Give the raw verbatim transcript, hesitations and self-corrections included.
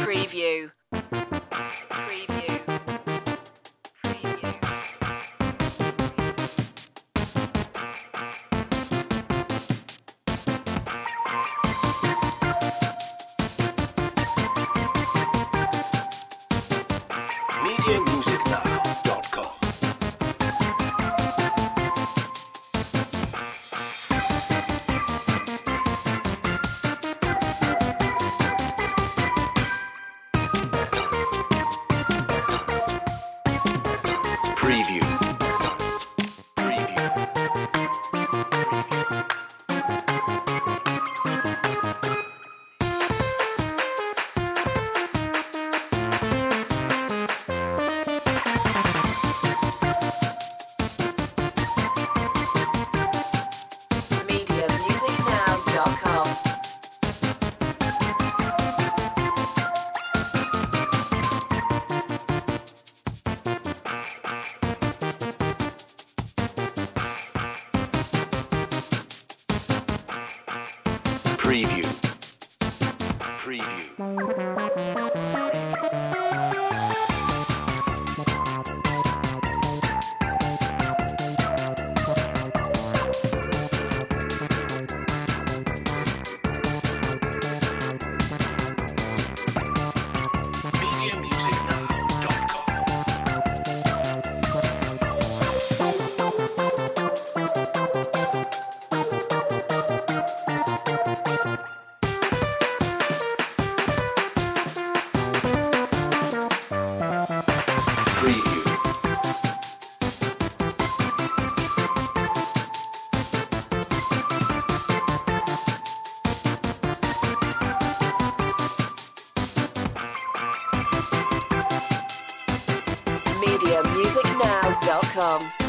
Preview. Preview. media music now dot com. Preview. Preview. media music now dot com. Preview. Preview. media music now dot com. Preview. media music now dot com.